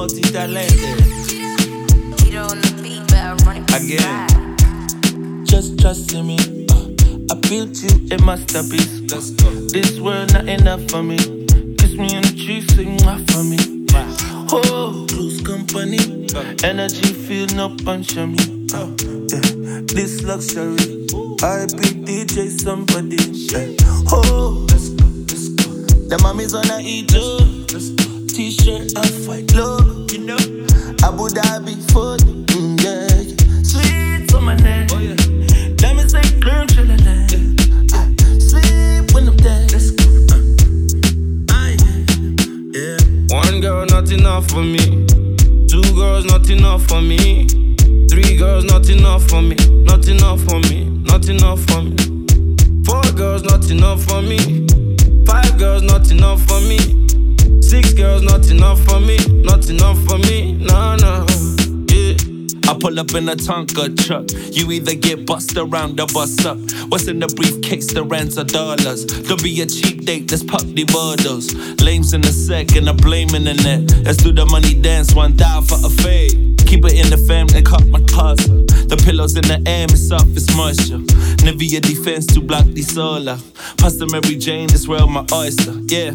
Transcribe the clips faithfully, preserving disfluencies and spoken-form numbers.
multi-talented. Again, just trust in me. Uh, I built you a masterpiece. Let's go. This world not enough for me. Kiss me in the cheeks, sing my for me. Oh, close company. Energy feel no punch on me. Uh, yeah. This luxury. I be D J somebody. Yeah. Oh, let's go, let's go. The mommy's on a eater. T-shirt and white logo. You know, Abu Dhabi for mm, yeah, yeah. Sweet on my neck. Oh, yeah. Diamonds like clear and chillin'. Yeah. Uh, sleep when I'm dead. Let's go. Uh. I, yeah. One girl, not enough for me. Two girls, not enough for me. Three girls, not enough for me. Not enough for me. Not enough for me. Four girls, not enough for me. Five girls, not enough for me. Six girls, not enough for me. Not enough for me. Nah, nah. Yeah. I pull up in a Tonka truck. You either get bust around or bust up. What's in the briefcase? The rands of dollars. Don't be a cheap date, let's pop the bottles. Lames in the sec and I blame in the net. Let's do the money dance, one die for a fade. Keep it in the fam and cut my pasta. The pillows in the air, it's soft, it's moisture. Nivea defense to block the solar. Pasta Mary Jane, this world my oyster. Yeah.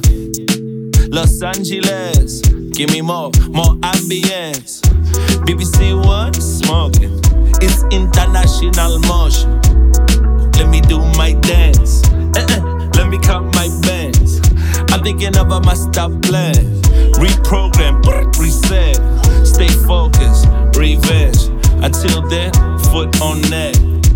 Los Angeles, give me more, more ambience. B B C One, smoking. It's international motion. Let me do my dance. Uh-uh. Let me count my bands. I'm thinking of a master plan. Reprogram, reset. Stay focused, revenge. Until then, foot on neck.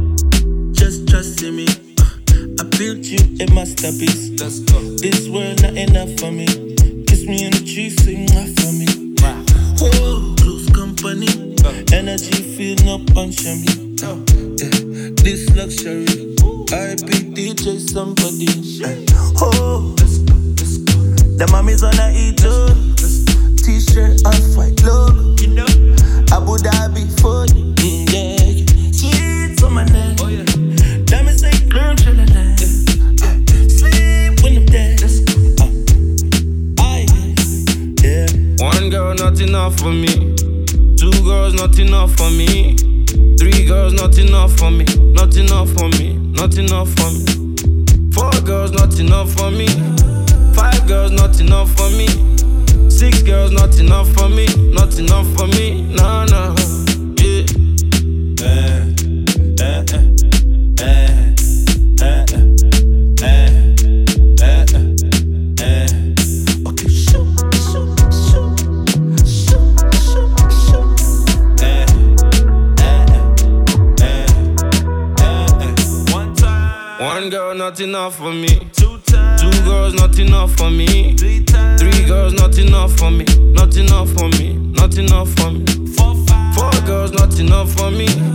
Just trust in me. Uh, I built you a masterpiece. Let's go. This world not enough for me. Kiss me in the cheeks, sing my for me. Wow. Oh, close company. Uh. Energy feel no punch on me. Uh. Yeah. This luxury. I be D J somebody. Uh. Oh, let's go, let's go. The mommy's on a eater. T-shirt and white logo. You know, Abu Dhabi for you. Mm, yeah, yeah. Sweet on my neck. Oh, yeah. Diamonds like clear and chillin'. Yeah. Uh, sleep when I'm dead. Let's go. Uh, I, yeah. One girl, not enough for me. Two girls, not enough for me. Three girls, not enough for me. Not enough for me. Not enough for me. Four girls, not enough for me. Five girls, not enough for me. Six girls, not enough for me. Not enough for me. Nah, nah. Yeah. Uh, uh, uh, uh, uh, uh, uh, uh. Okay, shoot, shoot, shoot, shoot, shoot, shoot. Uh, uh, uh, uh, uh. One time. One girl, not enough for me. Two times. Two girls, not enough for me. Three times. Three girls, not enough for me. Not enough for me. Not enough for me. Four, five. Four girls, not enough for me.